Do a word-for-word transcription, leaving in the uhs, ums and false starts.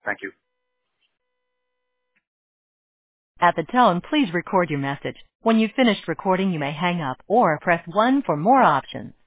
Thank you. At the tone, please record your message. When you've finished recording, you may hang up or press one for more options.